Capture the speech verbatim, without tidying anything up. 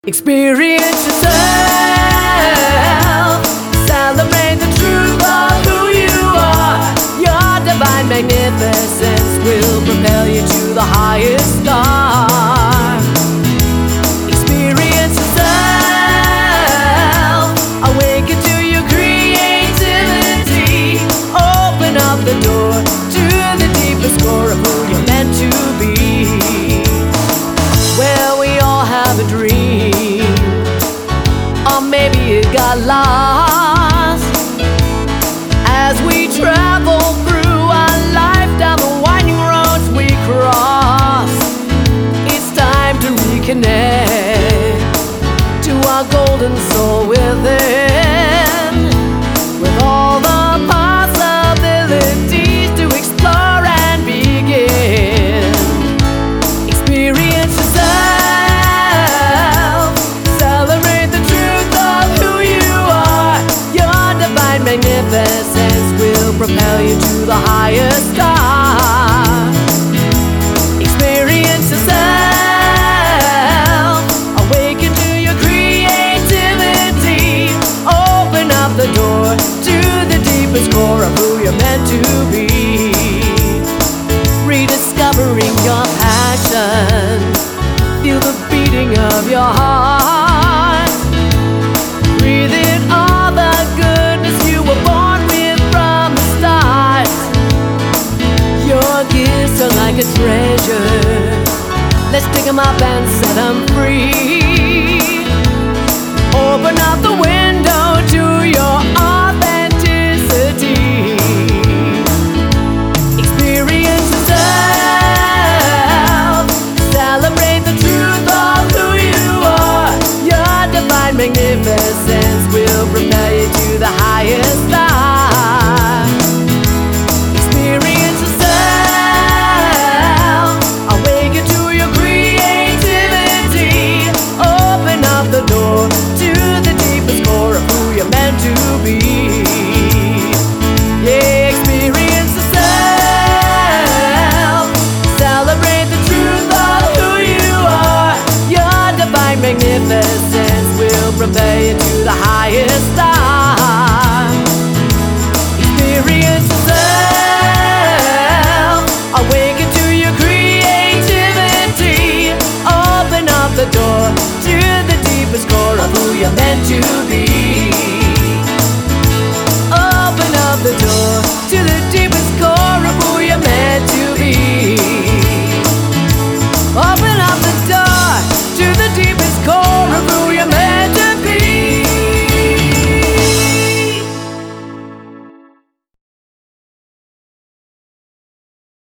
Experience yourself. Celebrate the truth of who you are. Your divine magnificence will propel you to the highest star. Experience yourself. Awaken to your creativity. Open up the door to the deepest core of who you're meant to be. Well, we all have a dream, or maybe it got lost as we travel through our life down the winding roads we cross. It's time to reconnect to our golden soul within, with all the possibilities to explore and begin. Experience yourself. Celebrate the truth of who you are. Your divine magnificence will propel you to the highest star. Experience yourself. Awaken to your creativity. Open up the door to the deepest core of who you're meant to be. Rediscovering your passion. Feel the beating of your heart. Breathe in all the goodness you were born with from the start. Your gifts are like a treasure. Let's pick them up and set them free. Open up the window to your authenticity. Experience yourself. Celebrate the truth of who you are. Your divine magnificence will propel you to the highest star. Experience yourself. Awaken to your creativity. Open up the door to the deepest core of who you're meant to be. Yeah, experience yourself. Celebrate the truth of who you are. Your divine magnificence will propel you to the highest star.